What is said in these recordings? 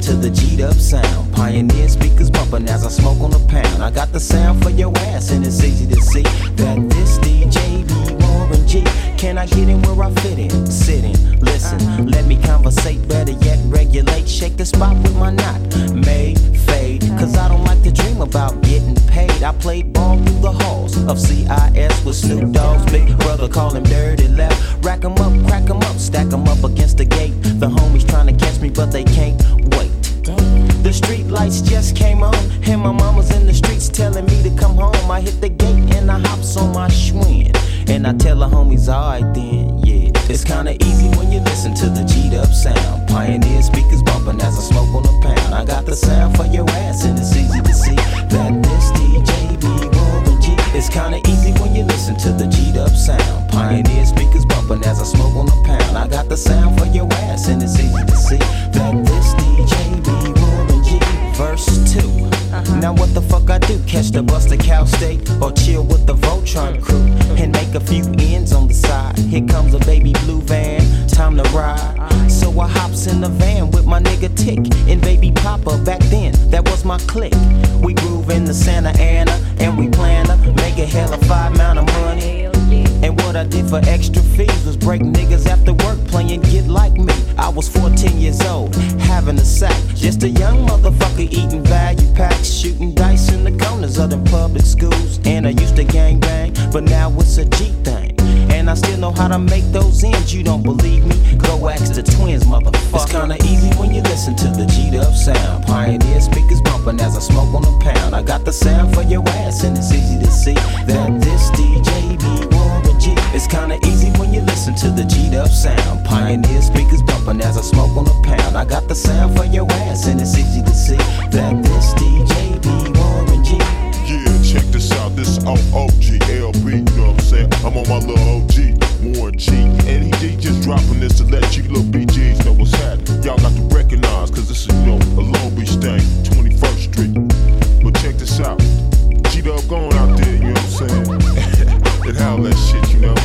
to the G'd up sound. Pioneer speakers bumping as I smoke on the pound. I got the sound for your ass and it's easy to see that this DJ be Warren G. Can I get in where I fit in? Sit in, listen, let me conversate, better yet regulate. Shake the spot with my knot, made, fade. Cause I don't like to dream about getting paid. I played ball through the halls of CIS with Snoop Dogg's big brother, call him Dirty Left. Rack 'em up, crack 'em up, stack 'em up against the gate. The homies trying to catch me but they can't wait. The street lights just came on, and my mama's in the streets telling me to come home. I hit the gate and I hops on my Schwinn, and I tell the homies, alright then, yeah. It's kinda easy when you listen to the G'd up sound. Pioneer speakers bumping as I smoke on the pound. I got the sound for your ass and it's easy to see that this DJ be Warren G. It's kinda easy when you listen to the G'd up sound. Pioneer speakers bumping as I smoke on the pound. I got the sound for your ass and it's easy to see that this DJ be Warren G. Verse 2. Now what the fuck I do? Catch the bus to Cal State or chill with the Voltron crew and make a few ends on the side. Here comes a baby blue van, time to ride. So I hops in the van with my nigga Tick and baby Papa. Back then, that was my clique. We groove in the Santa Ana and we plan to make a hell of a amount of money. And what I did for extra fees was break niggas after work playing Get Like Me. I was 14 years old, having a sack. Just a young motherfucker eating value packs, shooting dice in the corners of them public schools. And I used to gang bang, but now it's a G thing. And I still know how to make those ends. You don't believe me? Go ask the twins, motherfucker. It's kinda easy when you listen to the G'd up sound. Pioneer speakers bumping as I smoke on the pound. I got the sound for your ass and it's easy to see that this DJ be Warren G. It's kinda easy when you listen to the G'd up sound. Pioneer speakers bumping as I smoke on the pound. I got the sound for your ass and it's easy to see that this DJ be Warren G. Yeah, check this out, this is OOGLB, you know what I'm saying? I'm on my little OG, Warren G. And he just dropping this to let you little BGs know what's happening. Y'all got to recognize, cause this is, you know, a Long Beach thing, 21st Street. But check this out, G-Dub going out there, you know what I'm saying? And how that shit, you know?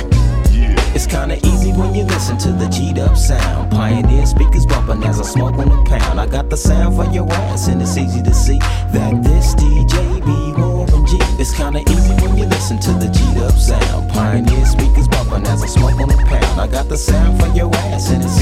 Yeah. It's kinda easy when you listen to the G'd up sound. Pioneer speakers bumping as I smoke on the pound. I got the sound for your ass and it's easy to see that this DJ be Warren G. It's kinda easy when you listen to the G'd up sound. Pioneer speakers bumping as I smoke on the pound. I got the sound for your ass and it's